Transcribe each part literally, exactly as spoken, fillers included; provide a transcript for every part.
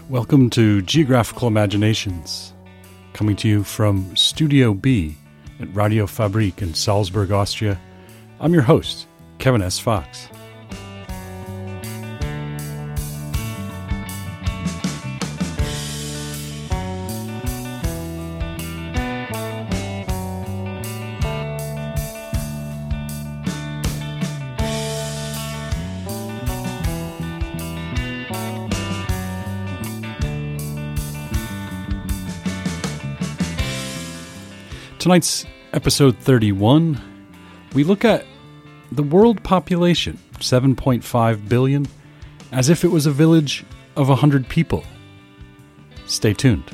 Welcome to Geographical Imaginations, coming to you from Studio B at Radio Fabrik in Salzburg, Austria. I'm your host, Kevin S. Fox. Tonight's episode thirty-one, we look at the world population, seven point five billion, as if it was a village of one hundred people. Stay tuned.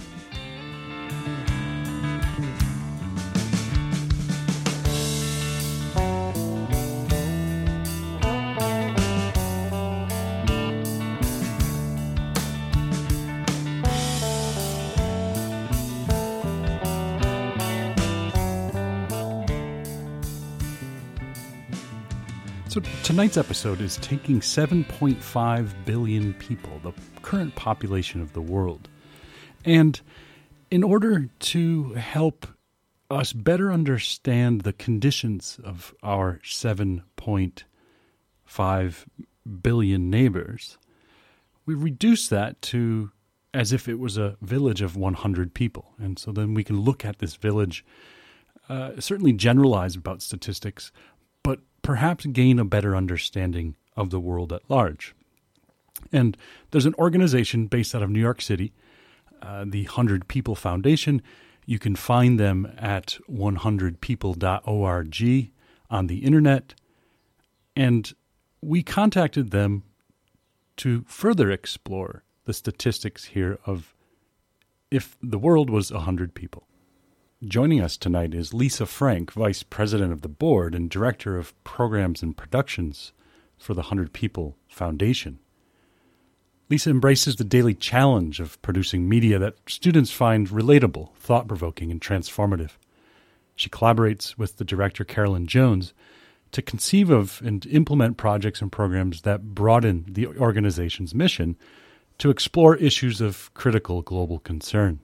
So tonight's episode is taking seven point five billion people, the current population of the world. And in order to help us better understand the conditions of our seven point five billion neighbors, we reduce that to as if it was a village of one hundred people. And so then we can look at this village, uh, certainly generalize about statistics, but perhaps gain a better understanding of the world at large. And there's an organization based out of New York City, uh, the one hundred People Foundation. You can find them at one hundred people dot org on the internet. And we contacted them to further explore the statistics here of if the world was one hundred people. Joining us tonight is Lisa Frank, Vice President of the Board and Director of Programs and Productions for the one hundred People Foundation. Lisa embraces the daily challenge of producing media that students find relatable, thought-provoking, and transformative. She collaborates with the director Carolyn Jones to conceive of and implement projects and programs that broaden the organization's mission to explore issues of critical global concern.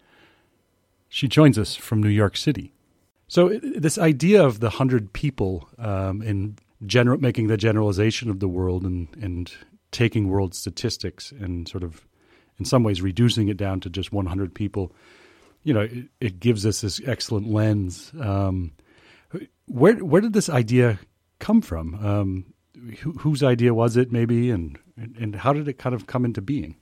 She joins us from New York City. So this idea of the one hundred people um, in general, making the generalization of the world and, and taking world statistics and sort of in some ways reducing it down to just one hundred people, you know, it, it gives us this excellent lens. Um, where where did this idea come from? Um, who, whose idea was it maybe, and, and how did it kind of come into being?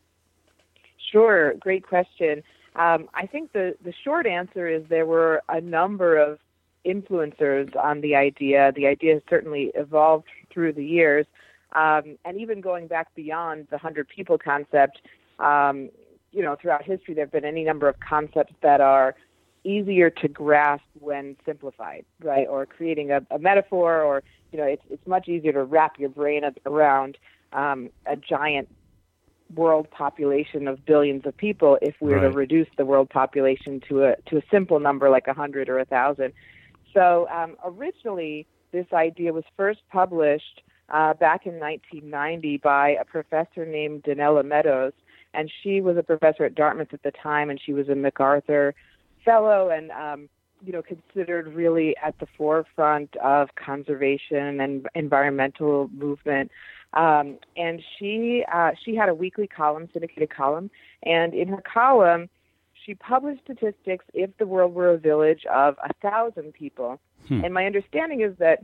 Sure, great question. Um, I think the, the short answer is there were a number of influencers on the idea. The idea has certainly evolved through the years. Um, and even going back beyond the one hundred people concept, um, you know, throughout history, there have been any number of concepts that are easier to grasp when simplified, right? Or creating a, a metaphor, or, you know, it's, it's much easier to wrap your brain around um, a giant world population of billions of people if we were right. to reduce the world population to a to a simple number like a hundred or a thousand. So um, originally, this idea was first published uh, back in nineteen ninety by a professor named Donella Meadows, and she was a professor at Dartmouth at the time, and she was a MacArthur Fellow, and um, you know considered really at the forefront of conservation and environmental movement. Um, and she uh, she had a weekly column, syndicated column, and in her column, she published statistics if the world were a village of a thousand people. Hmm. And my understanding is that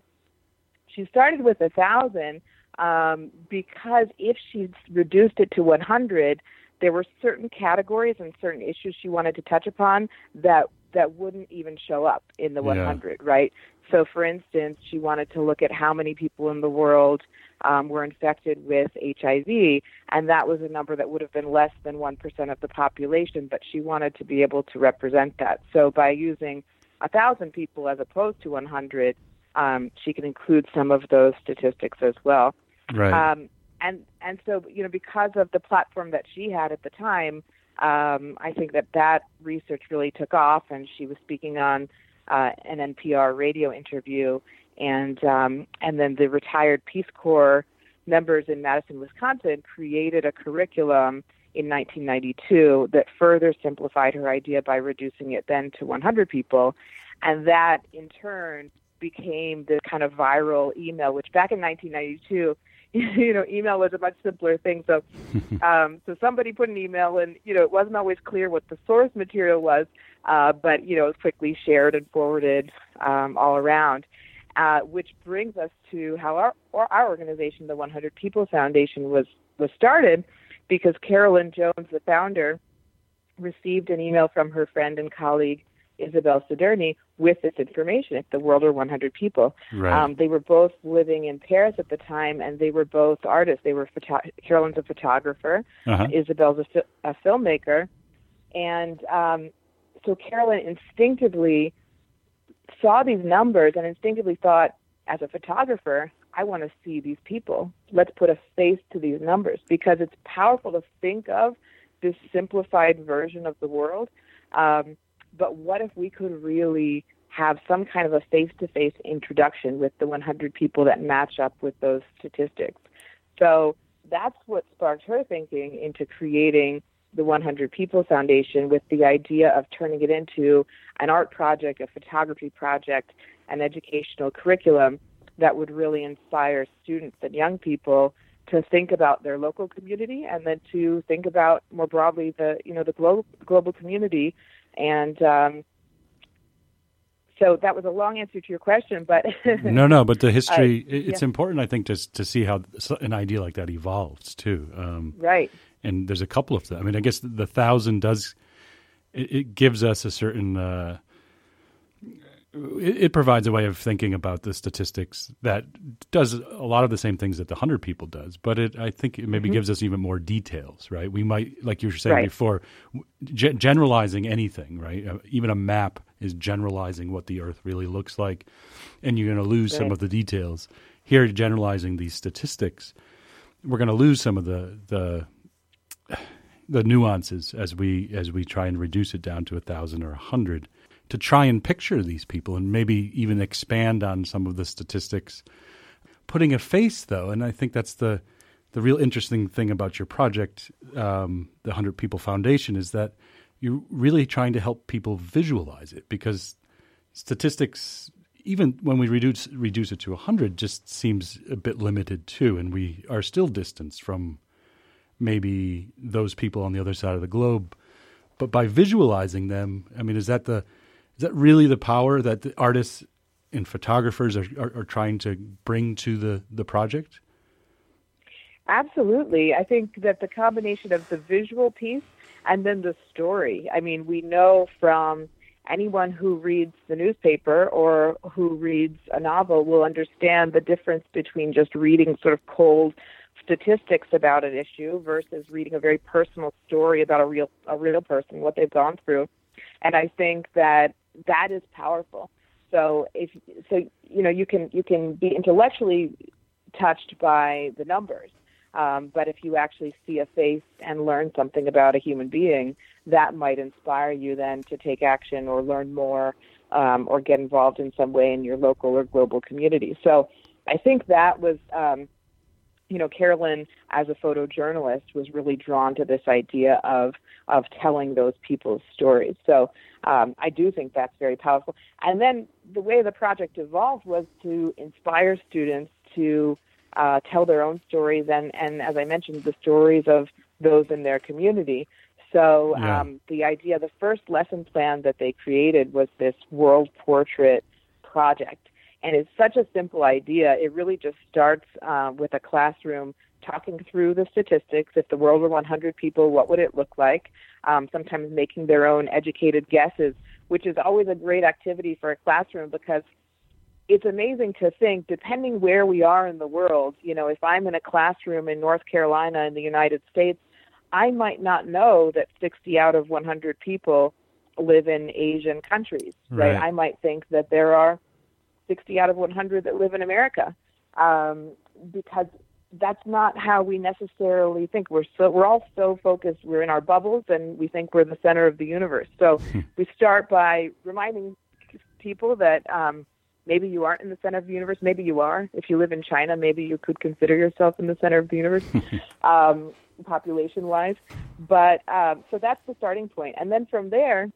she started with a thousand um, because if she reduced it to one hundred, there were certain categories and certain issues she wanted to touch upon that that wouldn't even show up in the one hundred, yeah. right? So, for instance, she wanted to look at how many people in the world um, were infected with H I V, and that was a number that would have been less than one percent of the population, but she wanted to be able to represent that. So by using one thousand people as opposed to one hundred, um, she can include some of those statistics as well. Right. Um, and, and so, you know, because of the platform that she had at the time, um, I think that that research really took off, and she was speaking on uh, an N P R radio interview, and um, and then the retired Peace Corps members in Madison, Wisconsin created a curriculum in nineteen ninety-two that further simplified her idea by reducing it then to one hundred people. And that, in turn, became the kind of viral email, which back in nineteen ninety-two, you know, email was a much simpler thing. So um, so somebody put an email and, you know, it wasn't always clear what the source material was, uh, but, you know, it was quickly shared and forwarded um, all around, uh, which brings us to how our, or our organization, the one hundred People Foundation, was, was started, because Carolyn Jones, the founder, received an email from her friend and colleague, Isabel Soderny, with this information, if the world were one hundred people. Right. Um, they were both living in Paris at the time, and they were both artists. They were photo- Carolyn's a photographer, uh-huh. Isabel's a, fi- a filmmaker. And um, so Carolyn instinctively saw these numbers and instinctively thought, as a photographer, I want to see these people. Let's put a face to these numbers, because it's powerful to think of this simplified version of the world. Um, but what if we could really have some kind of a face-to-face introduction with the one hundred people that match up with those statistics? So that's what sparked her thinking into creating the one hundred People Foundation, with the idea of turning it into an art project, a photography project, an educational curriculum that would really inspire students and young people to think about their local community, and then to think about more broadly the, you know, the global global community. And um, so that was a long answer to your question, but no, no, but the history, uh, it's yeah. important, I think, to to see how an idea like that evolves too. Um, right. And there's a couple of them. I mean, I guess the thousand does, it, it gives us a certain, uh, it, it provides a way of thinking about the statistics that does a lot of the same things that the hundred people does, but it, I think it maybe mm-hmm. gives us even more details, right? We might, like you were saying right. before, g- generalizing anything, right? Uh, even a map is generalizing what the Earth really looks like, and you're going to lose right. some of the details. Here, generalizing these statistics, we're going to lose some of the, the, the nuances as we as we try and reduce it down to a thousand or a hundred, to try and picture these people and maybe even expand on some of the statistics. Putting a face, though, and I think that's the the real interesting thing about your project, um, the one hundred People Foundation, is that you're really trying to help people visualize it, because statistics, even when we reduce reduce it to one hundred, just seems a bit limited too, and we are still distanced from maybe those people on the other side of the globe. But by visualizing them, I mean, is that the is that really the power that the artists and photographers are, are, are trying to bring to the, the project? Absolutely. I think that the combination of the visual piece and then the story. I mean, we know from anyone who reads the newspaper or who reads a novel will understand the difference between just reading sort of cold statistics about an issue versus reading a very personal story about a real a real person, what they've gone through. And I think that that is powerful. So if so, you know, you can you can be intellectually touched by the numbers, um, but if you actually see a face and learn something about a human being, that might inspire you then to take action or learn more, um, or get involved in some way in your local or global community. So I think that was. Um, You know, Carolyn, as a photojournalist, was really drawn to this idea of of telling those people's stories. So um, I do think that's very powerful. And then the way the project evolved was to inspire students to uh, tell their own stories and, and, as I mentioned, the stories of those in their community. So yeah. um, the idea, the first lesson plan that they created was this world portrait project. And it's such a simple idea. It really just starts uh, with a classroom talking through the statistics. If the world were one hundred people, what would it look like? Um, sometimes making their own educated guesses, which is always a great activity for a classroom, because it's amazing to think, depending where we are in the world, you know, if I'm in a classroom in North Carolina in the United States, I might not know that sixty out of one hundred people live in Asian countries, right? Right. I might think that there are sixty out of one hundred that live in America, um, because that's not how we necessarily think. We're so we're all so focused. We're in our bubbles, and we think we're the center of the universe. So we start by reminding people that um, maybe you aren't in the center of the universe. Maybe you are. If you live in China, maybe you could consider yourself in the center of the universe, um, population-wise. But um, so that's the starting point. And then from there,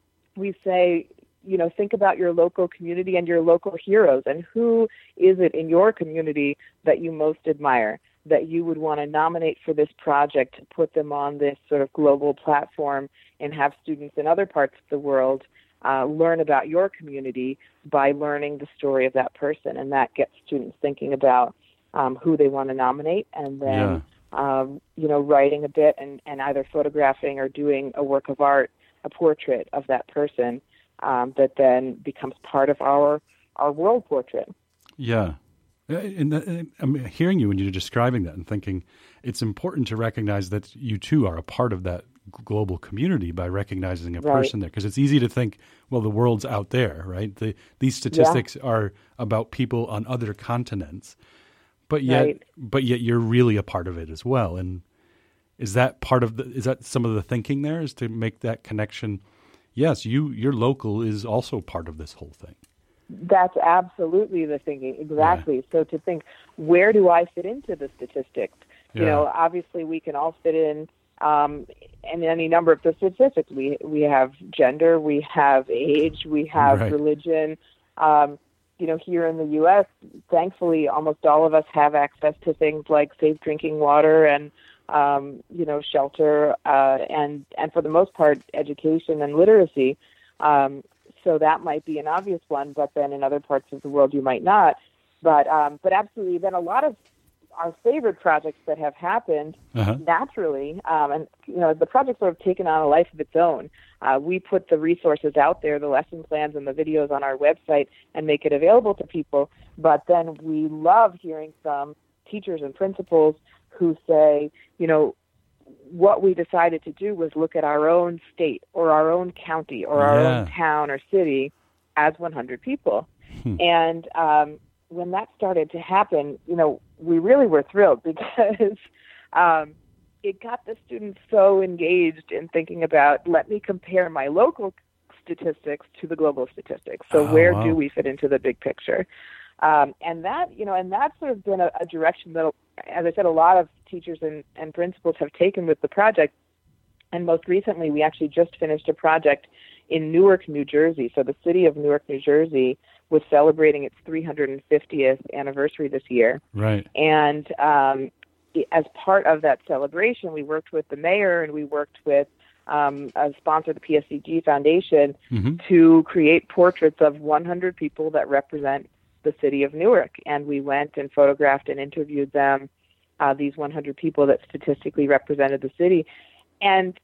we say, you know, think about your local community and your local heroes, and who is it in your community that you most admire, that you would want to nominate for this project to put them on this sort of global platform and have students in other parts of the world uh, learn about your community by learning the story of that person. And that gets students thinking about um, who they want to nominate, and then, yeah. um, you know, writing a bit and, and either photographing or doing a work of art, a portrait of that person um, that then becomes part of our, our world portrait. Yeah. And, and I'm hearing you when you're describing that and thinking it's important to recognize that you too are a part of that global community by recognizing a right. person there. Because it's easy to think, well, the world's out there, right? The, these statistics yeah. are about people on other continents, but yet, right. but yet you're really a part of it as well. And is that part of the? Is that some of the thinking there? Is to make that connection? Yes, you your local is also part of this whole thing. That's absolutely the thinking, exactly. Yeah. So to think, where do I fit into the statistics? Yeah. You know, obviously we can all fit in um, in any number of the statistics. We we have gender, we have age, we have right. religion. Um, you know, here in the U S, thankfully, almost all of us have access to things like safe drinking water and, um, you know, shelter, uh, and, and for the most part, education and literacy. Um, So that might be an obvious one, but then in other parts of the world you might not. But um, but absolutely, then a lot of our favorite projects that have happened uh-huh. naturally, um, and you know, the project's sort of taken on a life of its own. Uh, we put the resources out there, the lesson plans and the videos on our website, and make it available to people. But then we love hearing from teachers and principals who say, you know, what we decided to do was look at our own state or our own county or our yeah. own town or city as one hundred people. Hmm. And um, when that started to happen, you know, we really were thrilled because um, it got the students so engaged in thinking about, let me compare my local statistics to the global statistics. So oh, where wow. do we fit into the big picture? Um, and that, you know, and that's sort of been a, a direction that, as I said, a lot of teachers and, and principals have taken with the project. And most recently, we actually just finished a project in Newark, New Jersey. So the city of Newark, New Jersey was celebrating its three hundred fiftieth anniversary this year. Right. And um, as part of that celebration, we worked with the mayor and we worked with um, a sponsor, the P S C G Foundation, mm-hmm. to create portraits of one hundred people that represent the city of Newark. And we went and photographed and interviewed them, uh, these one hundred people that statistically represented the city. And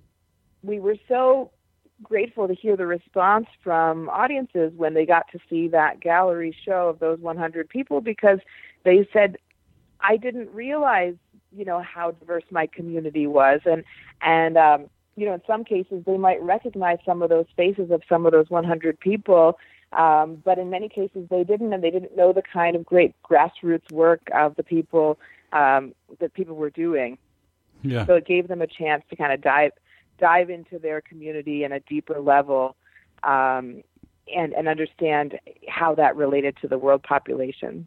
we were so grateful to hear the response from audiences when they got to see that gallery show of those one hundred people, because they said, I didn't realize, you know, how diverse my community was. And, and um, you know, in some cases, they might recognize some of those faces of some of those one hundred people, um, but in many cases they didn't, and they didn't know the kind of great grassroots work of the people um, that people were doing. Yeah. So it gave them a chance to kind of dive dive into their community in a deeper level, um, and, and understand how that related to the world population.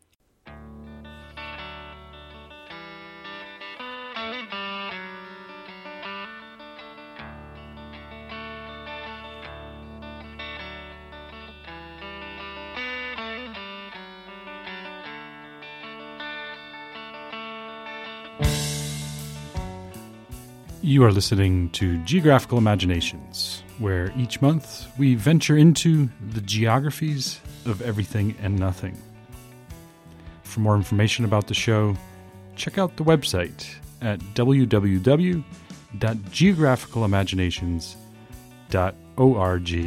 You are listening to Geographical Imaginations, where each month we venture into the geographies of everything and nothing. For more information about the show, check out the website at w w w dot geographical imaginations dot org.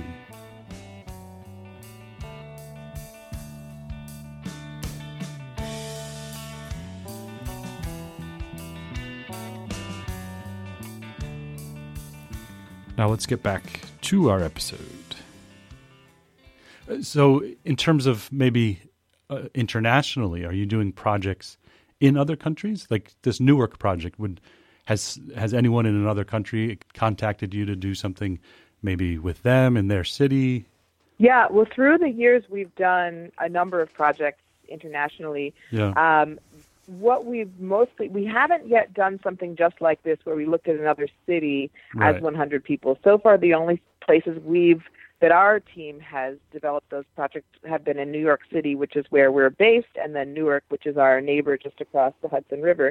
Now let's get back to our episode. So in terms of maybe uh, internationally, are you doing projects in other countries? Like this Newark project, would has has anyone in another country contacted you to do something maybe with them in their city? Yeah, well, through the years, we've done a number of projects internationally. Yeah. Um, what we've mostly, we haven't yet done something just like this where we looked at another city Right. as one hundred people. So far, the only places we've, that our team has developed those projects have been in New York City, which is where we're based, and then Newark, which is our neighbor just across the Hudson River.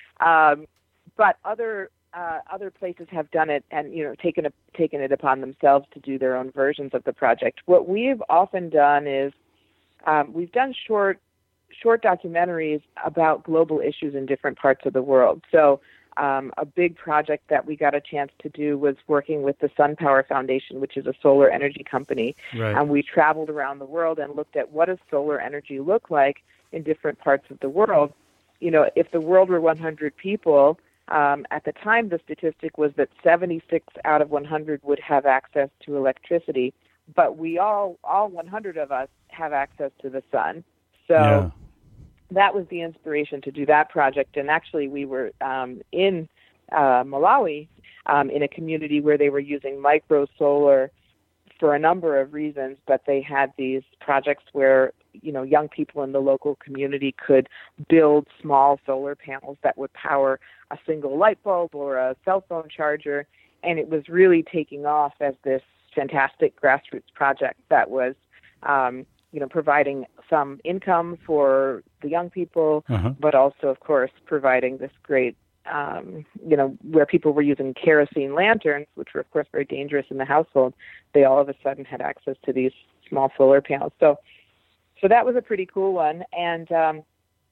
Um, but other Uh, other places have done it and, you know, taken a, taken it upon themselves to do their own versions of the project. What we've often done is um, we've done short short documentaries about global issues in different parts of the world. So um, a big project that we got a chance to do was working with the Sun Power Foundation, which is a solar energy company. Right. And we traveled around the world and looked at what does solar energy look like in different parts of the world. You know, if the world were one hundred people, Um, at the time, the statistic was that seventy-six out of one hundred would have access to electricity, but we all, all one hundred of us have access to the sun. So Yeah. that was the inspiration to do that project. And actually, we were um, in uh, Malawi um, in a community where they were using micro solar for a number of reasons, but they had these projects where, you know, young people in the local community could build small solar panels that would power a single light bulb or a cell phone charger. And it was really taking off as this fantastic grassroots project that was, um, you know, providing some income for the young people, Uh-huh. but also, of course, providing this great, um, you know, where people were using kerosene lanterns, which were, of course, very dangerous in the household. They all of a sudden had access to these small solar panels. So, so that was a pretty cool one. And um,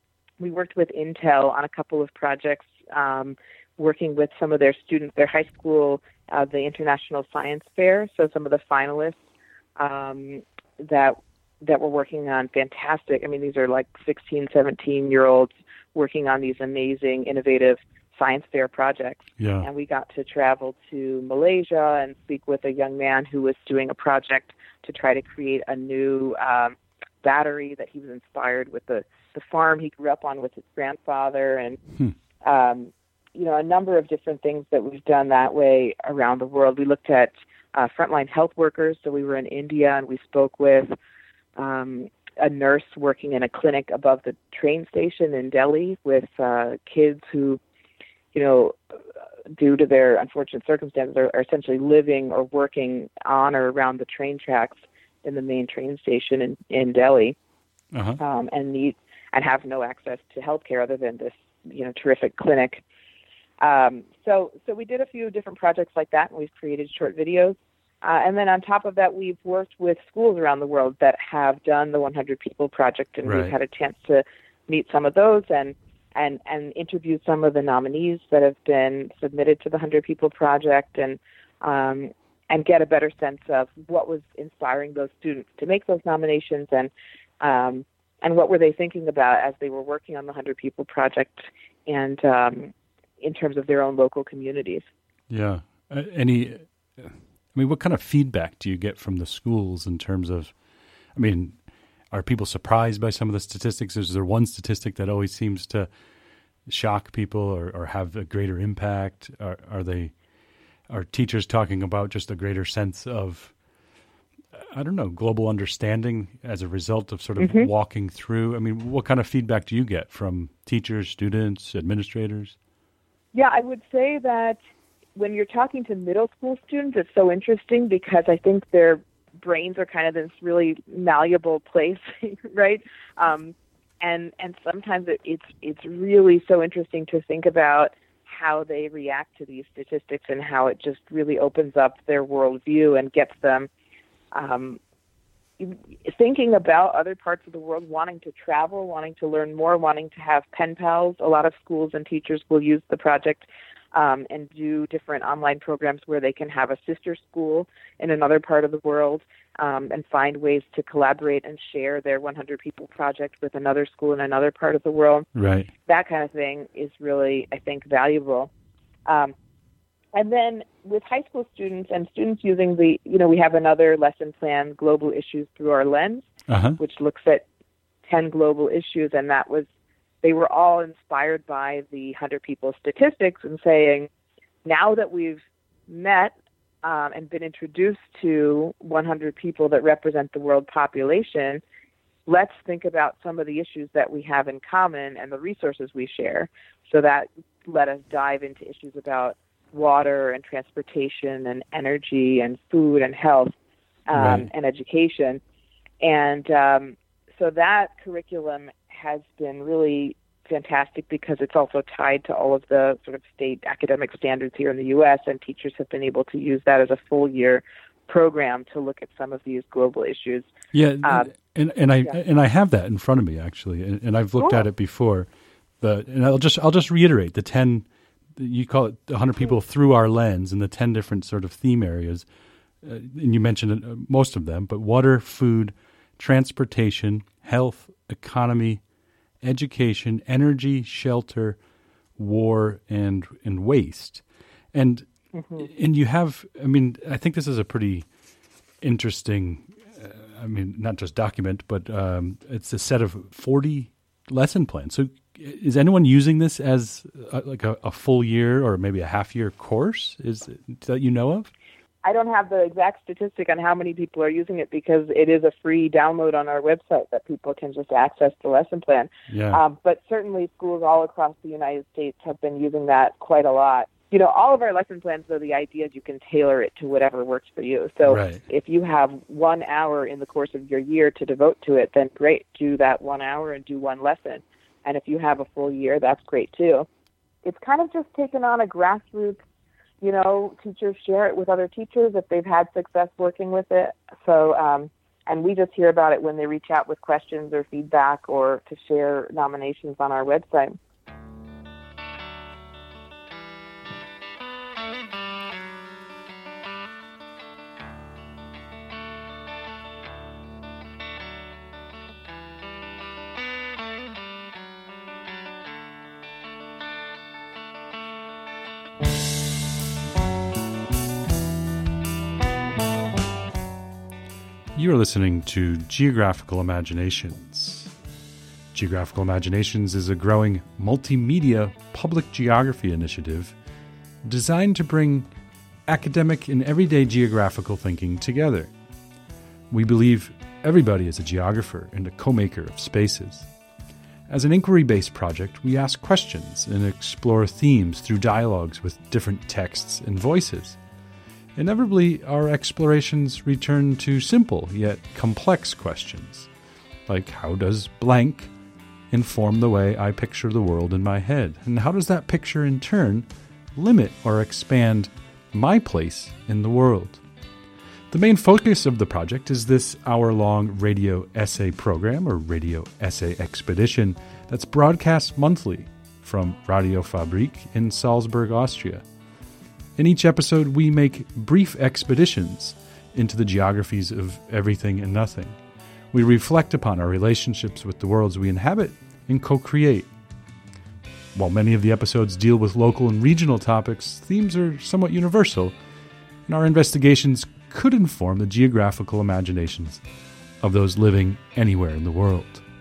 we worked with Intel on a couple of projects, um, working with some of their students, their high school, uh, the International Science Fair. So some of the finalists um, that that were working on fantastic. I mean, these are like sixteen, seventeen-year-olds working on these amazing, innovative science fair projects. Yeah. And we got to travel to Malaysia and speak with a young man who was doing a project to try to create a new um, battery that he was inspired with the, the farm he grew up on with his grandfather. And, Hmm. um, you know, a number of different things that we've done that way around the world. We looked at uh, frontline health workers. So we were in India and we spoke with um, a nurse working in a clinic above the train station in Delhi with uh, kids who, you know, due to their unfortunate circumstances, are, are essentially living or working on or around the train tracks in the main train station in, in Delhi, Uh-huh. um, and need and have no access to healthcare other than this, you know, terrific clinic. Um, so, so we did a few different projects like that, and we've created short videos. Uh, and then on top of that, we've worked with schools around the world that have done the one hundred People Project, and Right. we've had a chance to meet some of those and and and interview some of the nominees that have been submitted to the one hundred People Project, and um, and get a better sense of what was inspiring those students to make those nominations, and um, and what were they thinking about as they were working on the one hundred People Project, and um, in terms of their own local communities. Yeah. Uh, any, I mean, what kind of feedback do you get from the schools in terms of, I mean, are people surprised by some of the statistics? Is there one statistic that always seems to shock people or, or have a greater impact? Are, are they, are teachers talking about just a greater sense of, I don't know, global understanding as a result of sort of Mm-hmm. walking through? I mean, what kind of feedback do you get from teachers, students, administrators? Yeah, I would say that when you're talking to middle school students, it's so interesting because I think their brains are kind of this really malleable place, right? Um, and and sometimes it, it's it's really so interesting to think about how they react to these statistics and how it just really opens up their worldview and gets them um, thinking about other parts of the world, wanting to travel, wanting to learn more, wanting to have pen pals. A lot of schools and teachers will use the project um, and do different online programs where they can have a sister school in another part of the world um, and find ways to collaborate and share their one hundred People Project with another school in another part of the world. Right. That kind of thing is really, I think, valuable. Um, and then with high school students and students using the, you know, we have another lesson plan, Global Issues Through Our Lens, Uh-huh. which looks at ten global issues, and that was, they were all inspired by the one hundred People statistics and saying, now that we've met um, and been introduced to one hundred people that represent the world population, let's think about some of the issues that we have in common and the resources we share. So that let us dive into issues about water and transportation and energy and food and health um, right. and education. And um, so that curriculum has been really fantastic because it's also tied to all of the sort of state academic standards here in the U S, and teachers have been able to use that as a full year program to look at some of these global issues. Yeah, um, and and I yeah. and I have that in front of me actually, and, and I've looked cool. at it before. The and I'll just I'll just reiterate the ten. You call it one hundred people through our lens, and the ten different sort of theme areas, uh, and you mentioned uh, most of them. But water, food, transportation, health, economy, education, energy, shelter, war, and and waste, and mm-hmm. and you have. I mean, I think this is a pretty interesting. Uh, I mean, not just document, but um, it's a set of forty lesson plans. So, is anyone using this as a, like a, a full year or maybe a half year course? Is it, that you know of? I don't have the exact statistic on how many people are using it because it is a free download on our website that people can just access the lesson plan. Yeah. Um, but certainly schools all across the United States have been using that quite a lot. You know, all of our lesson plans, though, the idea is you can tailor it to whatever works for you. So right. if you have one hour in the course of your year to devote to it, then great, do that one hour and do one lesson. And if you have a full year, that's great, too. It's kind of just taken on a grassroots, you know, teachers share it with other teachers if they've had success working with it. So, um, and we just hear about it when they reach out with questions or feedback or to share nominations on our website. You are listening to Geographical Imaginations. Geographical Imaginations is a growing multimedia public geography initiative designed to bring academic and everyday geographical thinking together. We believe everybody is a geographer and a co-maker of spaces. As an inquiry-based project, we ask questions and explore themes through dialogues with different texts and voices. Inevitably, our explorations return to simple yet complex questions, like how does blank inform the way I picture the world in my head? And how does that picture in turn limit or expand my place in the world? The main focus of the project is this hour-long radio essay program, or radio essay expedition, that's broadcast monthly from Radio Fabrik in Salzburg, Austria. In each episode, we make brief expeditions into the geographies of everything and nothing. We reflect upon our relationships with the worlds we inhabit and co-create. While many of the episodes deal with local and regional topics, themes are somewhat universal, and our investigations could inform the geographical imaginations of those living anywhere in the world.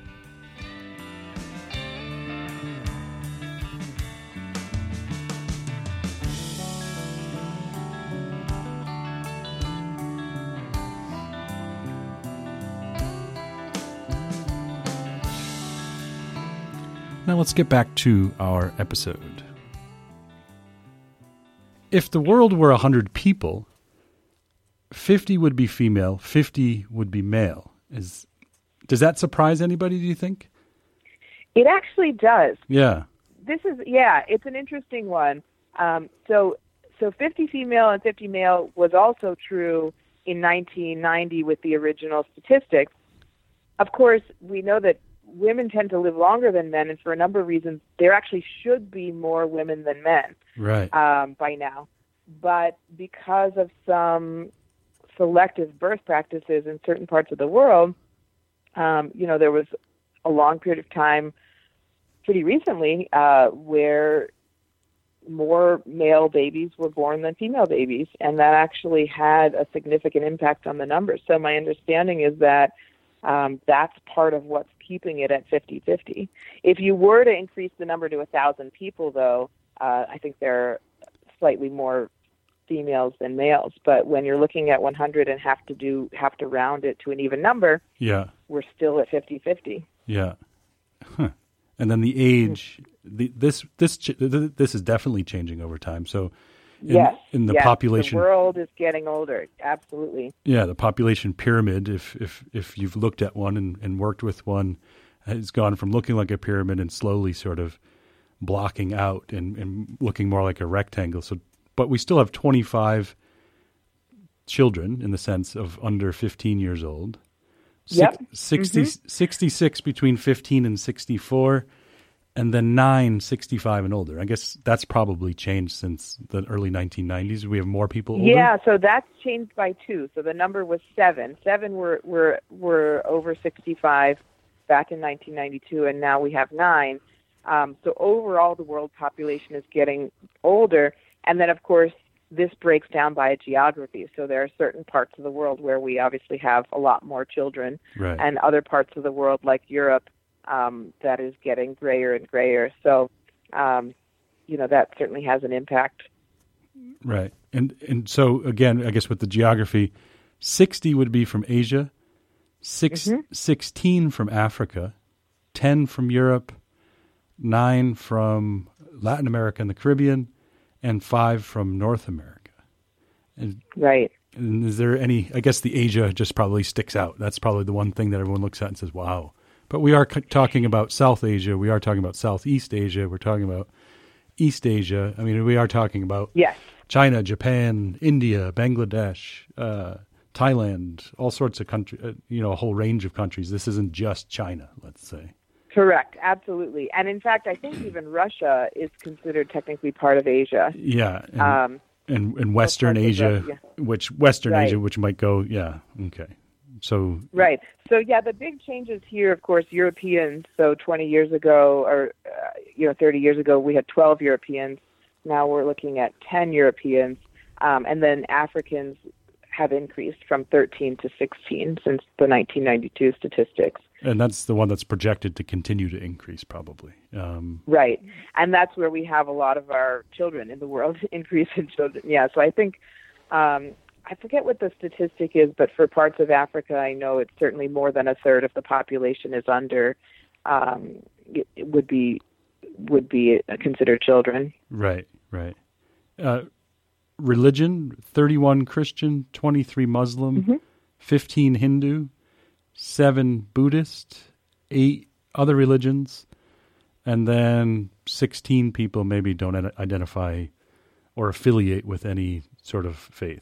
Now let's get back to our episode. If the world were one hundred people, fifty would be female, fifty would be male. Is Does that surprise anybody, do you think? It actually does. Yeah. This is, yeah, it's an interesting one. Um, so, so fifty female and fifty male was also true in nineteen ninety with the original statistics. Of course, we know that women tend to live longer than men, and for a number of reasons, there actually should be more women than men right. um, by now. But because of some selective birth practices in certain parts of the world, um, you know, there was a long period of time pretty recently uh, where more male babies were born than female babies, and that actually had a significant impact on the numbers. So my understanding is that um, that's part of what's keeping it at fifty-fifty. If you were to increase the number to one thousand people, though, uh, I think there are slightly more females than males. But when you're looking at one hundred and have to do have to round it to an even number, yeah, we're still at fifty-fifty. Yeah. Huh. And then the age, the, this this this is definitely changing over time. So, in, yes, in the yes, population, the world is getting older. Absolutely. Yeah, the population pyramid. If if if you've looked at one and, and worked with one, has gone from looking like a pyramid and slowly sort of blocking out and, and looking more like a rectangle. So, but we still have twenty-five children in the sense of under fifteen years old. Yep. sixty, mm-hmm. sixty-six between fifteen and sixty-four, and then nine, sixty-five and older. I guess that's probably changed since the early nineteen nineties. We have more people older. Yeah, so that's changed by two. So the number was seven. Seven were were, were over sixty-five back in nineteen ninety-two, and now we have nine. Um, so overall, the world population is getting older. And then, of course, this breaks down by geography. So there are certain parts of the world where we obviously have a lot more children, right, and other parts of the world like Europe um, that is getting grayer and grayer. So, um, you know, that certainly has an impact. Right. And and so, again, I guess with the geography, sixty would be from Asia, six, mm-hmm. sixteen from Africa, ten from Europe, nine from Latin America and the Caribbean, and five from North America. And, right. And is there any, I guess the Asia just probably sticks out. That's probably the one thing that everyone looks at and says, wow. But we are c- talking about South Asia. We are talking about Southeast Asia. We're talking about East Asia. I mean, we are talking about yes. China, Japan, India, Bangladesh, uh, Thailand, all sorts of countries, uh, you know, a whole range of countries. This isn't just China, let's say. Correct, absolutely. And in fact, I think even Russia is considered technically part of Asia. Yeah. And, um, and, and Western Asia, Russia, yeah. which Western right. Asia, which might go, yeah, okay. So Right. So, yeah, the big changes here, of course, Europeans. So twenty years ago, or, uh, you know, thirty years ago, we had twelve Europeans. Now we're looking at ten Europeans. Um, and then Africans have increased from thirteen to sixteen since the nineteen ninety-two statistics. And that's the one that's projected to continue to increase, probably. Um, right. And that's where we have a lot of our children in the world, increase in children. Yeah, so I think, um, I forget what the statistic is, but for parts of Africa, I know it's certainly more than a third of the population is under, um, it, it would be would be considered children. Right, right. Uh, religion, thirty-one Christian, twenty-three Muslim, mm-hmm. fifteen Hindu, seven Buddhist, eight other religions, and then sixteen people maybe don't identify or affiliate with any sort of faith.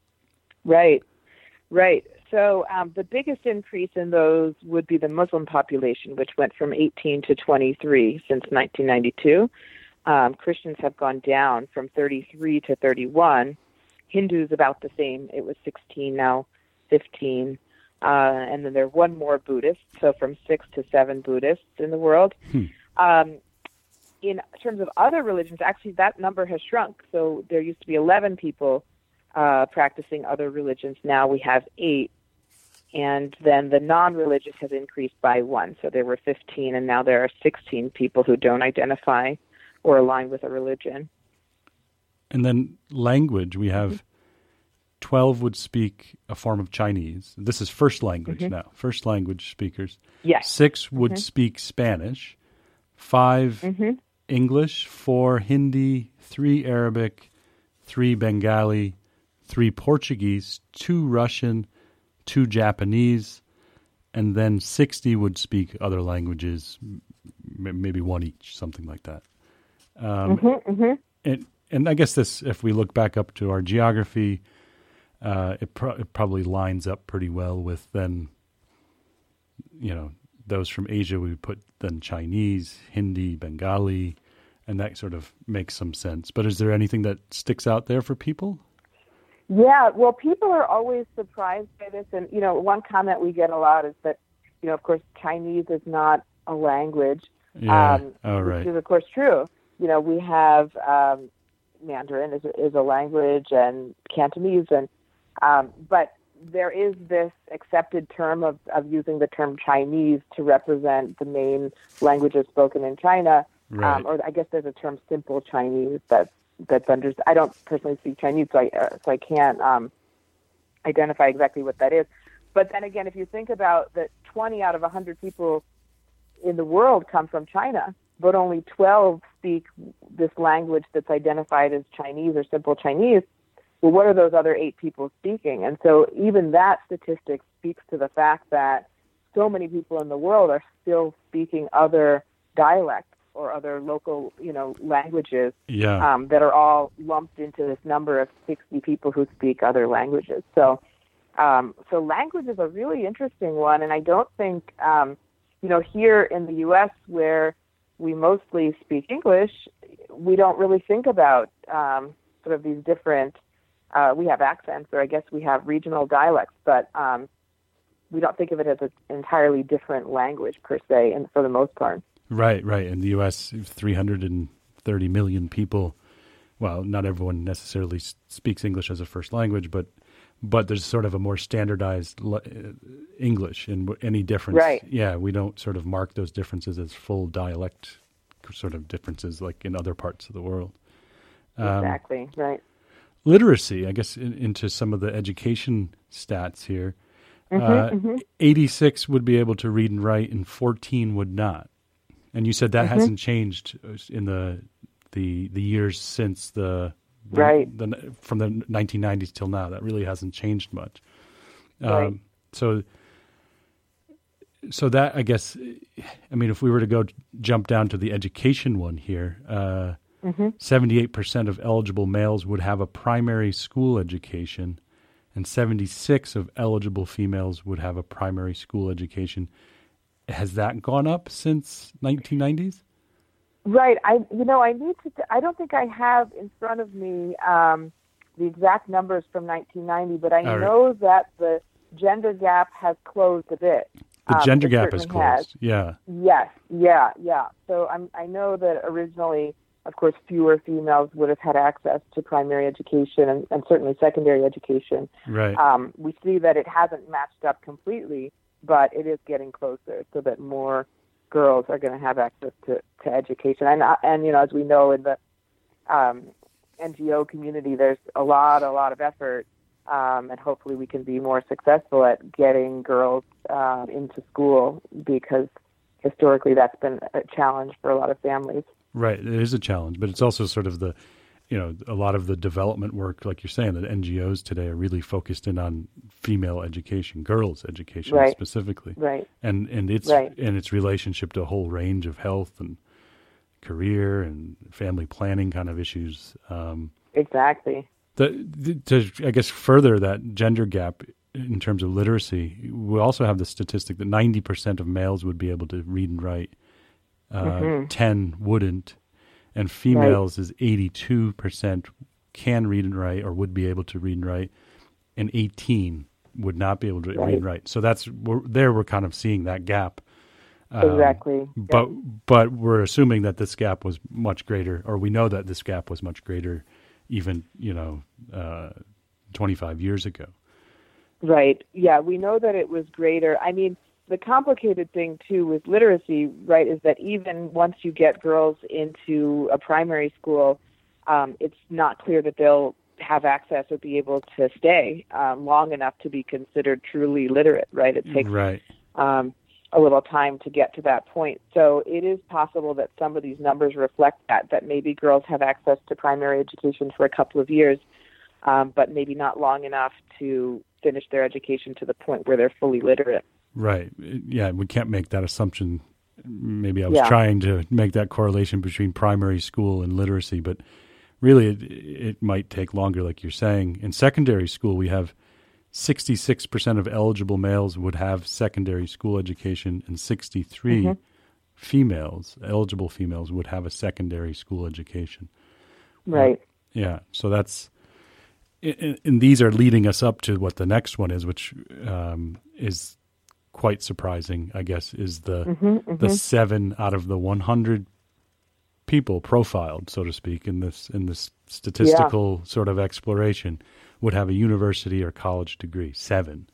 Right, right. So um, the biggest increase in those would be the Muslim population, which went from eighteen to twenty-three since nineteen ninety-two. Um, Christians have gone down from thirty-three to thirty-one. Hindus about the same. It was sixteen, now fifteen. Uh, and then there's one more Buddhist, so from six to seven Buddhists in the world. Hmm. Um, in terms of other religions, actually that number has shrunk. So there used to be eleven people uh, practicing other religions. Now we have eight. And then the non-religious has increased by one. So there were fifteen, and now there are sixteen people who don't identify or align with a religion. And then language, we have twelve would speak a form of Chinese. This is first language mm-hmm. now, first language speakers. Yes. Six would mm-hmm. speak Spanish, five mm-hmm. English, four Hindi, three Arabic, three Bengali, three Portuguese, two Russian, two Japanese, and then sixty would speak other languages, m- maybe one each, something like that. Um, mm-hmm, mm-hmm. And, and I guess this, if we look back up to our geography, uh, it, pro- it probably lines up pretty well with then, you know, those from Asia, we put then Chinese, Hindi, Bengali, and that sort of makes some sense. But is there anything that sticks out there for people? Yeah, well, people are always surprised by this. And, you know, one comment we get a lot is that, you know, of course, Chinese is not a language. Yeah, um, oh, right. Which is, of course, true. You know, we have um, Mandarin is, is a language and Cantonese. and um, But there is this accepted term of, of using the term Chinese to represent the main languages spoken in China. Right. Um, or I guess there's a term simple Chinese that's that's under. I don't personally speak Chinese, so I uh, so I can't um, identify exactly what that is. But then again, if you think about that, twenty out of one hundred people in the world come from China, but only twelve speak this language that's identified as Chinese or simple Chinese. Well, what are those other eight people speaking? And so even that statistic speaks to the fact that so many people in the world are still speaking other dialects or other local, you know, languages yeah. um, that are all lumped into this number of sixty people who speak other languages. So, um, so language is a really interesting one, and I don't think, um, you know, here in the U S where we mostly speak English, we don't really think about um, sort of these different. Uh, we have accents, or I guess we have regional dialects, but um, we don't think of it as an entirely different language per se, and for the most part. Right, right. In the U S, three hundred thirty million people. Well, not everyone necessarily speaks English as a first language, but but there's sort of a more standardized le- English, and any difference. Right. Yeah, we don't sort of mark those differences as full dialect sort of differences like in other parts of the world. Um, exactly. Right. Literacy, I guess, in, into some of the education stats here. Mm-hmm, uh, mm-hmm. eighty-six would be able to read and write, and fourteen would not. And you said that mm-hmm. hasn't changed in the the the years since the, the right the, from the nineteen nineties till now. That really hasn't changed much. Right. Um, so so that, I guess, I mean, if we were to go jump down to the education one here. Uh, Mm-hmm. seventy-eight percent of eligible males would have a primary school education, and seventy-six of eligible females would have a primary school education. Has that gone up since nineteen nineties? Right. I, you know, I need to. I don't think I have in front of me um, the exact numbers from nineteen ninety, but I All know right. that the gender gap has closed a bit. The um, gender gap is certainly closed. has. Yeah. Yes. Yeah. Yeah. So I'm. I know that originally, of course, fewer females would have had access to primary education and, and certainly secondary education. Right. Um, we see that it hasn't matched up completely, but it is getting closer so that more girls are going to have access to, to education. And, uh, and, you know, as we know in the um, N G O community, there's a lot, a lot of effort, um, and hopefully we can be more successful at getting girls uh, into school, because historically that's been a challenge for a lot of families. Right. It is a challenge, but it's also sort of the, you know, a lot of the development work, like you're saying, that N G Os today are really focused in on female education, girls' education right. specifically. Right. And and its right. and its relationship to a whole range of health and career and family planning kind of issues. Um, exactly. The, the, to, I guess, further that gender gap in terms of literacy, we also have the statistic that ninety percent of males would be able to read and write. Uh, mm-hmm. ten wouldn't, and females right. is eighty-two percent can read and write or would be able to read and write, and eighteen would not be able to right. read and write. So that's we're, there we're kind of seeing that gap. Um, exactly. But yeah. but we're assuming that this gap was much greater, or we know that this gap was much greater even, you know, uh, twenty-five years ago. Right. Yeah, we know that it was greater. I mean, the complicated thing, too, with literacy, right, is that even once you get girls into a primary school, um, it's not clear that they'll have access or be able to stay um, long enough to be considered truly literate, right? It takes right. um, a little time to get to that point. So it is possible that some of these numbers reflect that, that maybe girls have access to primary education for a couple of years, um, but maybe not long enough to finish their education to the point where they're fully literate. Right. Yeah, we can't make that assumption. Maybe I was yeah. trying to make that correlation between primary school and literacy, but really it, it might take longer, like you're saying. In secondary school, we have sixty-six percent of eligible males would have secondary school education, and sixty-three mm-hmm. females, eligible females, would have a secondary school education. Right. Uh, yeah, so that's... And, and these are leading us up to what the next one is, which um, is quite surprising, I guess, is the mm-hmm, mm-hmm. the seven out of the one hundred people profiled, so to speak, in this in this statistical yeah. sort of exploration would have a university or college degree. Seven,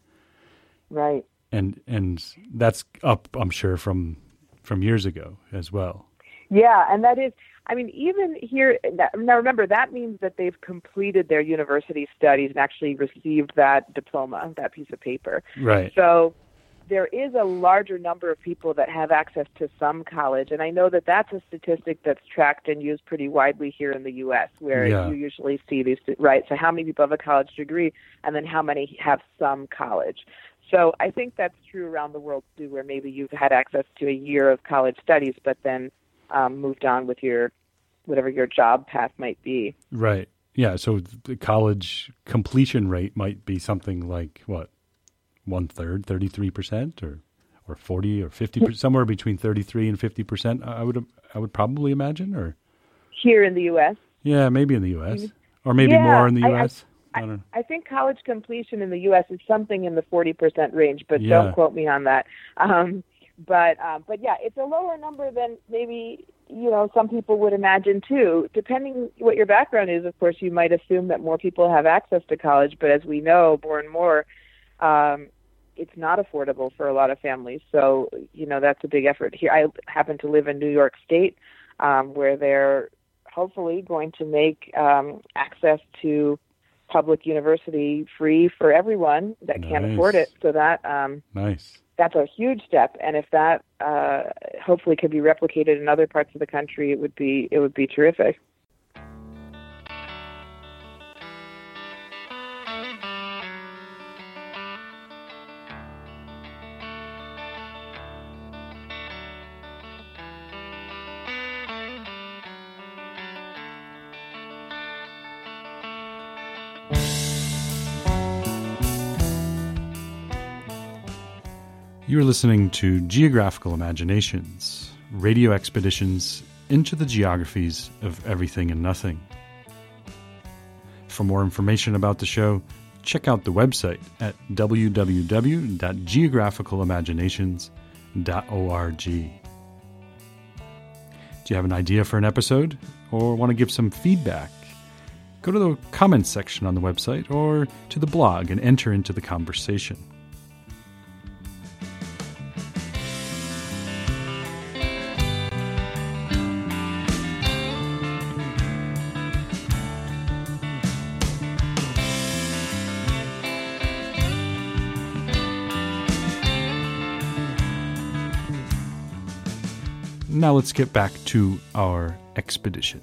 right? And and that's up, I'm sure, from from years ago as well. Yeah, and that is, I mean, even here, now remember, that means that they've completed their university studies and actually received that diploma, that piece of paper. Right. So there is a larger number of people that have access to some college, and I know that that's a statistic that's tracked and used pretty widely here in the U S, where Yeah. you usually see these, right? So how many people have a college degree, and then how many have some college? So I think that's true around the world, too, where maybe you've had access to a year of college studies, but then um, moved on with your whatever your job path might be. Right. Yeah. So the college completion rate might be something like what, one third, thirty three percent, or or forty or fifty percent, somewhere between thirty three and fifty percent. I would I would probably imagine, or here in the U S. Yeah, maybe in the U S, or maybe yeah, more in the U S. I, I, I, don't know. I think college completion in the U S is something in the forty percent range, but Yeah. don't quote me on that. Um, but um, but yeah, it's a lower number than maybe you know some people would imagine too. Depending what your background is, of course, you might assume that more people have access to college. But as we know, more and more, um, it's not affordable for a lot of families. So you know that's a big effort. Here, I happen to live in New York State, um, where they're hopefully going to make um, access to public university free for everyone that Nice. can't afford it. So that um, Nice. that's a huge step. And if that uh, hopefully could be replicated in other parts of the country, it would be it would be terrific. You're listening to Geographical Imaginations, radio expeditions into the geographies of everything and nothing. For more information about the show, check out the website at w w w dot geographical imaginations dot org. Do you have an idea for an episode or want to give some feedback? Go to the comments section on the website or to the blog and enter into the conversation. Now let's get back to our expedition.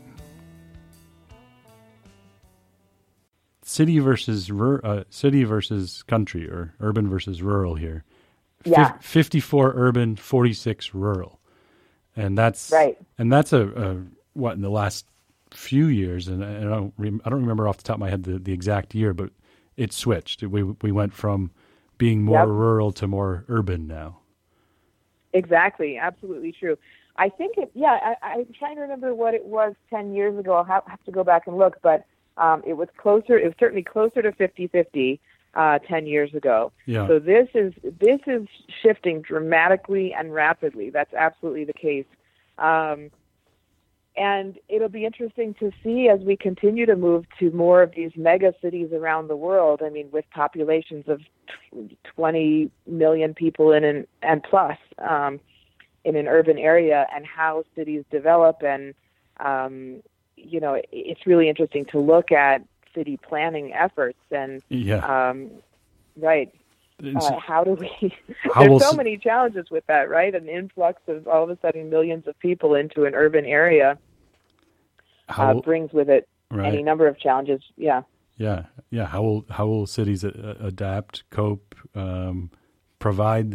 City versus rur- uh, city versus country, or urban versus rural here. Yeah. Fif- fifty-four urban, forty-six rural, and that's Right. And that's a, a what in the last few years, and I, I don't rem- I don't remember off the top of my head the, the exact year, but it switched. We we went from being more Yep. rural to more urban now. Exactly. Absolutely true. I think it, yeah, I, I'm trying to remember what it was ten years ago. I'll have, have to go back and look, but um, it was closer, it was certainly closer to fifty-fifty uh, ten years ago. Yeah. So this is, this is shifting dramatically and rapidly. That's absolutely the case. Um, and it'll be interesting to see as we continue to move to more of these mega cities around the world. I mean, with populations of twenty million people in an, and plus, um, in an urban area, and how cities develop. And, um, you know, it's really interesting to look at city planning efforts and, Yeah. um, right. Uh, how do we, How there's will so s- many challenges with that, right? An influx of all of a sudden millions of people into an urban area How uh, will- brings with it right. any number of challenges. Yeah. Yeah, yeah. How will how will cities a- adapt, cope, um, provide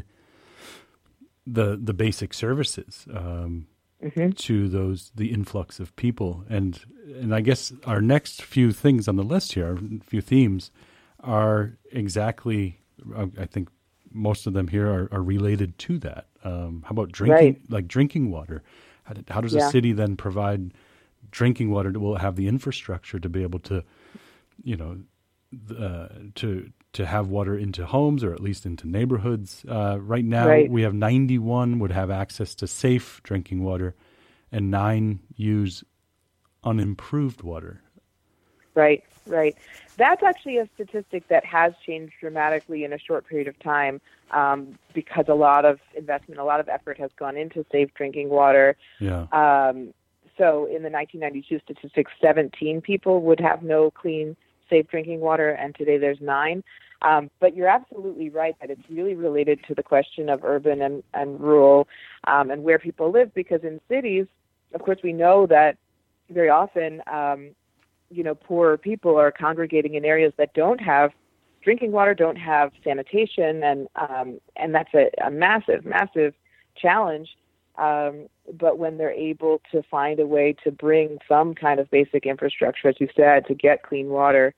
the the basic services um, Mm-hmm. to those the influx of people? And and I guess our next few things on the list here, our few themes, are exactly. I think most of them here are, are related to that. Um, how about drinking, Right. like drinking water? How, did, how does Yeah. a city then provide drinking water? Will it have the infrastructure to be able to, you know, uh, to to have water into homes or at least into neighborhoods? Uh, right now, Right. we have ninety-one would have access to safe drinking water, and nine use unimproved water. Right, right. That's actually a statistic that has changed dramatically in a short period of time um, because a lot of investment, a lot of effort has gone into safe drinking water. Yeah. Um, so in the nineteen ninety-two statistics, seventeen people would have no clean, safe drinking water, and today there's nine. Um, but you're absolutely right that it's really related to the question of urban and, and rural um, and where people live, because in cities, of course, we know that very often, um, you know, poorer people are congregating in areas that don't have drinking water, don't have sanitation, and um, and that's a, a massive, massive challenge. Um, but when they're able to find a way to bring some kind of basic infrastructure, as you said, to get clean water,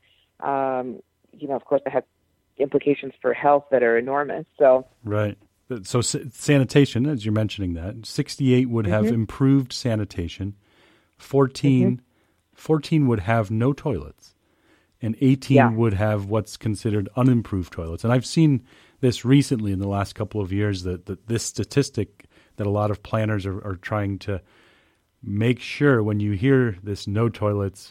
um, you know, of course, it has implications for health that are enormous. So right. So sanitation, as you're mentioning that, sixty-eight would have mm-hmm. improved sanitation, fourteen, mm-hmm. fourteen would have no toilets, and eighteen yeah. would have what's considered unimproved toilets. And I've seen this recently in the last couple of years, that, that this statistic that a lot of planners are, are trying to make sure when you hear this no toilets,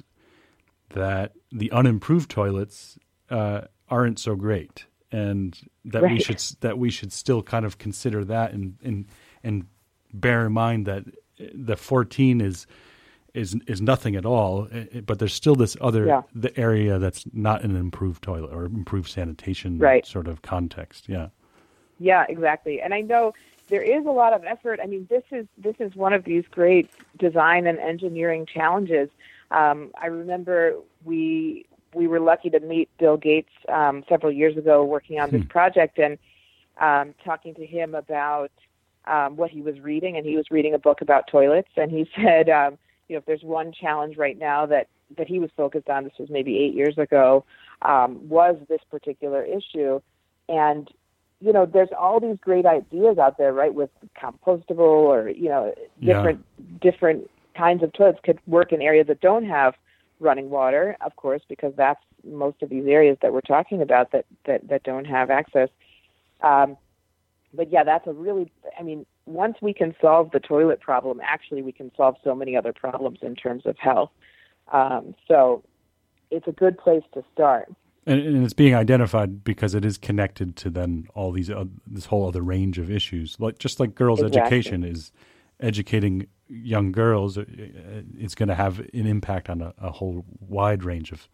that the unimproved toilets uh, aren't so great, and that right. we should that we should still kind of consider that, and and and bear in mind that the fourteen is is is nothing at all, but there's still this other yeah. the area that's not an improved toilet or improved sanitation right. sort of context. Yeah, yeah, exactly. And I know there is a lot of effort. I mean, this is this is one of these great design and engineering challenges. Um, I remember we. We were lucky to meet Bill Gates um, several years ago working on this hmm. project, and um, talking to him about um, what he was reading. And he was reading a book about toilets. And he said, um, you know, if there's one challenge right now that, that he was focused on, this was maybe eight years ago, um, was this particular issue. And, you know, there's all these great ideas out there, right, with compostable or, you know, different yeah. different kinds of toilets could work in areas that don't have running water, of course, because that's most of these areas that we're talking about that, that, that don't have access. Um, but yeah, that's a really, I mean, once we can solve the toilet problem, actually we can solve so many other problems in terms of health. Um, so it's a good place to start. And, and it's being identified because it is connected to then all these, uh, this whole other range of issues. Like just like girls' exactly. education is educating young girls, it's going to have an impact on a, a whole wide range of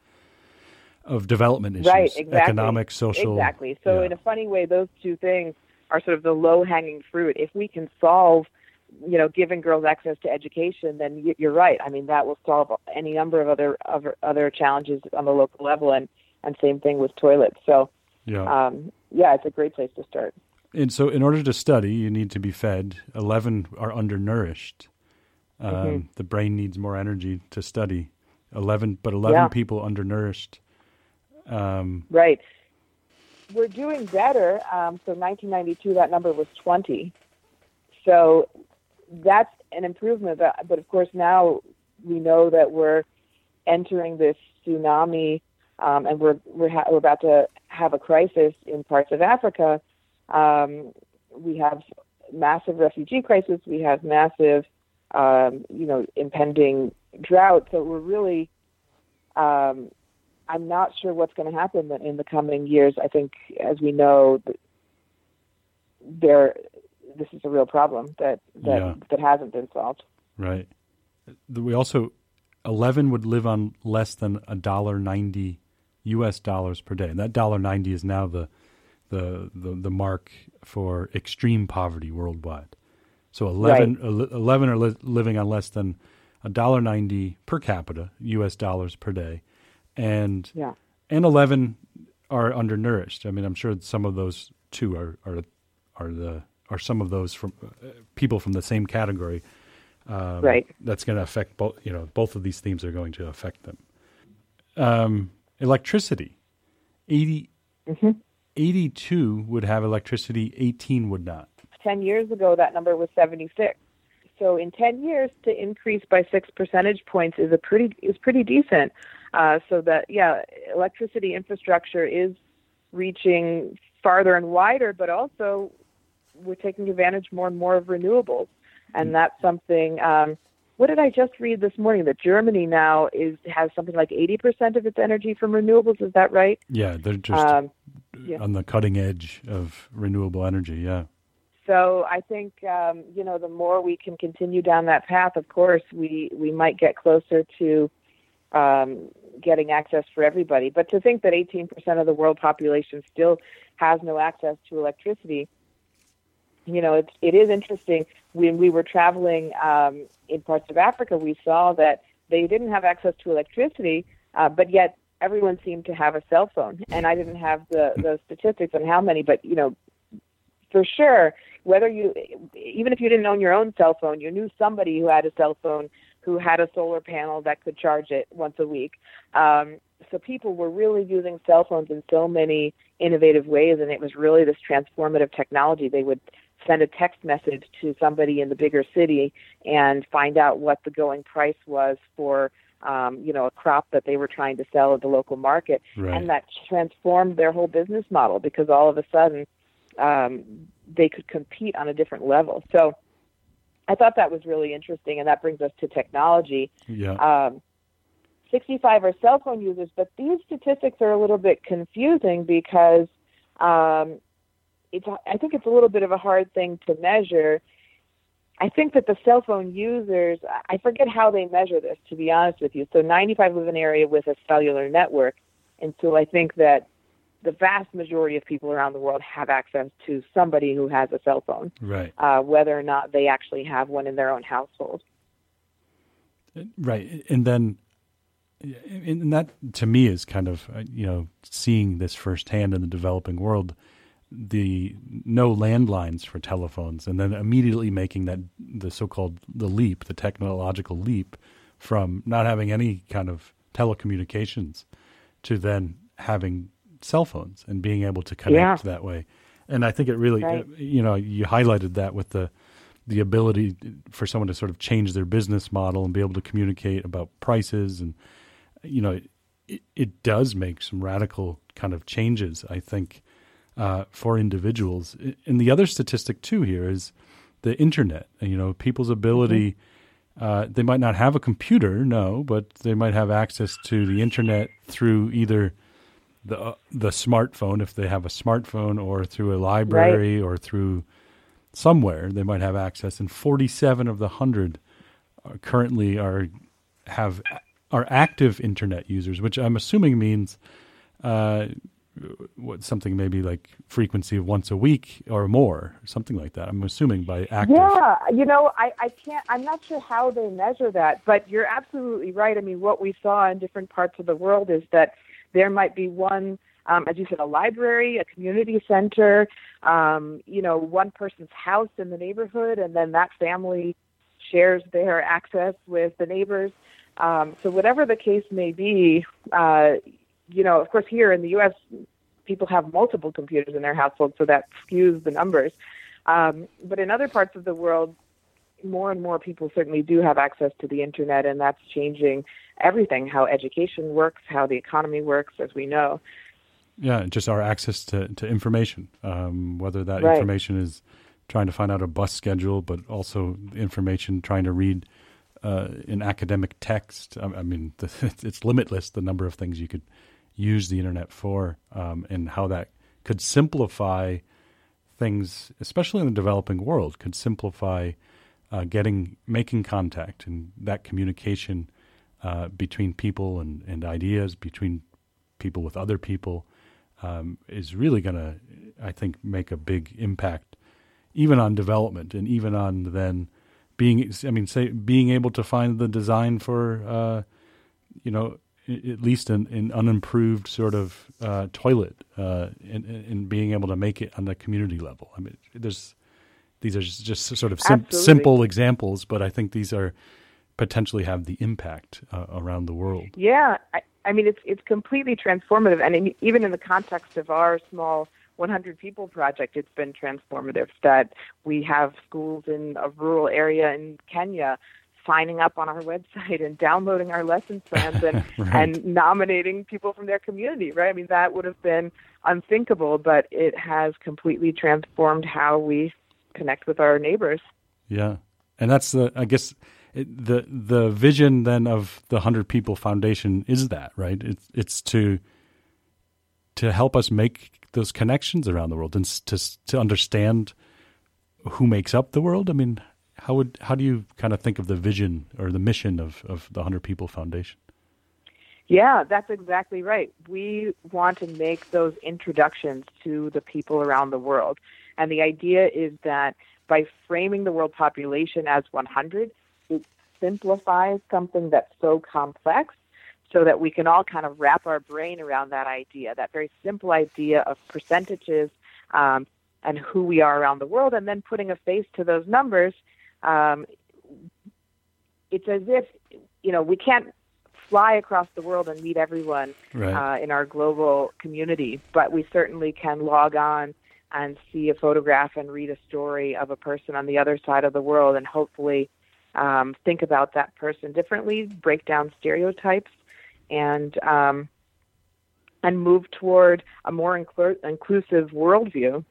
of development issues, right, exactly. economic, social. Exactly. So yeah. in a funny way, those two things are sort of the low-hanging fruit. If we can solve, you know, giving girls access to education, then you're right. I mean, that will solve any number of other other, other challenges on the local level, and, and same thing with toilets. So, yeah. Um, yeah, it's a great place to start. And so in order to study, you need to be fed. eleven are undernourished. Um, mm-hmm. The brain needs more energy to study. Eleven, but eleven yeah. people undernourished. Um, right. We're doing better. Um, so nineteen ninety-two, that number was twenty. So that's an improvement. But, but of course, now we know that we're entering this tsunami, um, and we're we're, ha- we're about to have a crisis in parts of Africa. Um, we have massive refugee crisis. We have massive Um, you know, impending drought. So we're really, um, I'm not sure what's going to happen in the coming years. I think, as we know, there, this is a real problem that that, yeah. that hasn't been solved. Right. We also, eleven would live on less than a dollar ninety U S dollars per day, and that dollar ninety is now the the the, the mark for extreme poverty worldwide. So eleven, right. eleven are li- living on less than one dollar ninety per capita, U S dollars per day, and yeah. and eleven are undernourished. I mean, I'm sure some of those too are are are the are some of those from uh, people from the same category. Um, right. That's going to affect both. You know, both of these themes are going to affect them. Um, electricity, eighty, mm-hmm. eighty-two would have electricity, eighteen would not. ten years ago, that number was seventy-six. So in ten years, to increase by six percentage points is a pretty is pretty decent. Uh, so that, yeah, electricity infrastructure is reaching farther and wider, but also we're taking advantage more and more of renewables. And that's something, um, what did I just read this morning? That Germany now is has something like eighty percent of its energy from renewables. Is that right? Yeah, they're just um, yeah. on the cutting edge of renewable energy, yeah. So I think, um, you know, the more we can continue down that path, of course, we, we might get closer to um, getting access for everybody. But to think that eighteen percent of the world population still has no access to electricity, you know, it, it is interesting. When we were traveling um, in parts of Africa, we saw that they didn't have access to electricity, uh, but yet everyone seemed to have a cell phone. And I didn't have the, the statistics on how many, but, you know, for sure, whether you, even if you didn't own your own cell phone, you knew somebody who had a cell phone who had a solar panel that could charge it once a week. Um, so people were really using cell phones in so many innovative ways, and it was really this transformative technology. They would send a text message to somebody in the bigger city and find out what the going price was for, um, you know, a crop that they were trying to sell at the local market. Right. And that transformed their whole business model because all of a sudden um, they could compete on a different level. So I thought that was really interesting, and that brings us to technology. Yeah. Um, sixty-five are cell phone users, but these statistics are a little bit confusing because um, it's, I think it's a little bit of a hard thing to measure. I think that the cell phone users, I forget how they measure this, to be honest with you. So ninety-five live in an area with a cellular network, and so I think that the vast majority of people around the world have access to somebody who has a cell phone, right? Uh, whether or not they actually have one in their own household. Right, and then, and that to me is kind of, you know, seeing this firsthand in the developing world, the no landlines for telephones, and then immediately making that the so-called the leap, the technological leap, from not having any kind of telecommunications to then having cell phones and being able to connect yeah. that way. And I think it really, right. you know, you highlighted that with the the ability for someone to sort of change their business model and be able to communicate about prices. And, you know, it, it does make some radical kind of changes, I think, uh, for individuals. And the other statistic, too, here is the internet. You know, people's ability, mm-hmm. uh, they might not have a computer, no, but they might have access to the internet through either the uh, the smartphone, if they have a smartphone, or through a library, right. or through somewhere they might have access. And forty-seven of the one hundred are currently are have are active internet users, which I'm assuming means uh, what something maybe like frequency of once a week or more, something like that. I'm assuming by active. Yeah, you know, I, I can't. I'm not sure how they measure that, but you're absolutely right. I mean, what we saw in different parts of the world is that there might be one, um, as you said, a library, a community center, um, you know, one person's house in the neighborhood, and then that family shares their access with the neighbors. Um, so whatever the case may be, uh, you know, of course, here in the U S, people have multiple computers in their household, so that skews the numbers. Um, but in other parts of the world, more and more people certainly do have access to the internet, and that's changing everything, how education works, how the economy works, as we know. Yeah, just our access to, to information, um, whether that right. information is trying to find out a bus schedule, but also information trying to read uh, an academic text. I, I mean, the, it's limitless, the number of things you could use the internet for, um, and how that could simplify things, especially in the developing world, could simplify uh, getting, making contact, and that communication uh, between people and, and ideas, between people with other people, um, is really going to, I think, make a big impact, even on development and even on then being, I mean, say being able to find the design for, uh, you know, at least an, an unimproved sort of uh, toilet, uh, and, and being able to make it on the community level. I mean, there's these are just sort of sim- simple examples, but I think these are potentially have the impact uh, around the world. Yeah, I, I mean, it's it's completely transformative, and in, even in the context of our small one hundred people project, it's been transformative. That we have schools in a rural area in Kenya signing up on our website and downloading our lesson plans and, right. and nominating people from their community, right? I mean, that would have been unthinkable, but it has completely transformed how we connect with our neighbors. Yeah. And that's the, I guess, it, the the vision then of the Hundred People Foundation is that, right? It's it's to to help us make those connections around the world and to to understand who makes up the world. I mean, how would how do you kind of think of the vision or the mission of, of the Hundred People Foundation? Yeah, that's exactly right. We want to make those introductions to the people around the world. And the idea is that by framing the world population as one hundred, it simplifies something that's so complex so that we can all kind of wrap our brain around that idea, that very simple idea of percentages um, and who we are around the world, and then putting a face to those numbers. Um, it's as if, you know, we can't fly across the world and meet everyone right. uh, in our global community, but we certainly can log on and see a photograph and read a story of a person on the other side of the world, and hopefully um, think about that person differently, break down stereotypes, and um, and move toward a more inclu- inclusive worldview.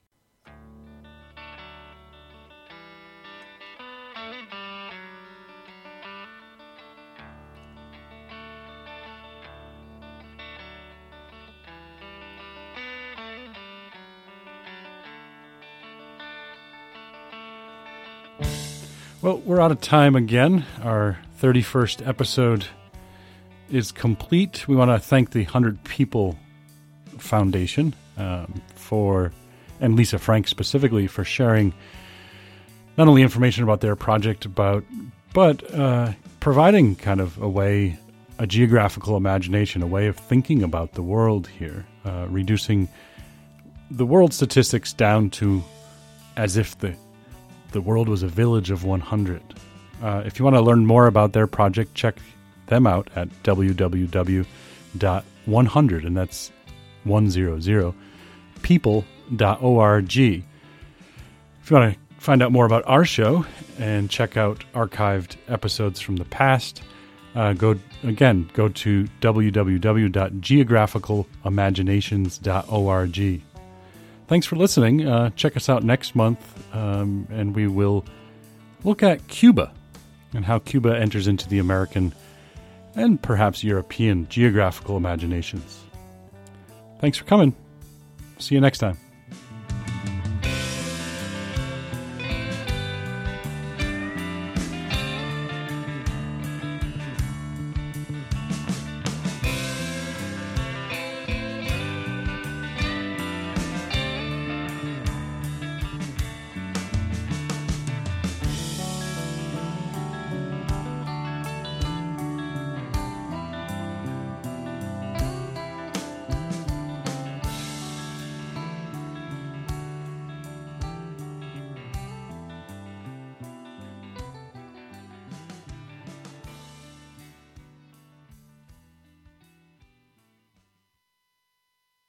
Well, we're out of time again. Our thirty-first episode is complete. We want to thank the Hundred People Foundation um, for, and Lisa Frank specifically, for sharing not only information about their project, about, but uh, providing kind of a way, a geographical imagination, a way of thinking about the world here, uh, reducing the world statistics down to as if the the world was a village of one hundred. Uh, if you want to learn more about their project, check them out at w w w dot one hundred, and that's one hundred, people dot org. If you want to find out more about our show and check out archived episodes from the past, uh, go again, go to w w w dot geographical imaginations dot org. Thanks for listening. Uh, check us out next month, um, and we will look at Cuba and how Cuba enters into the American and perhaps European geographical imaginations. Thanks for coming. See you next time.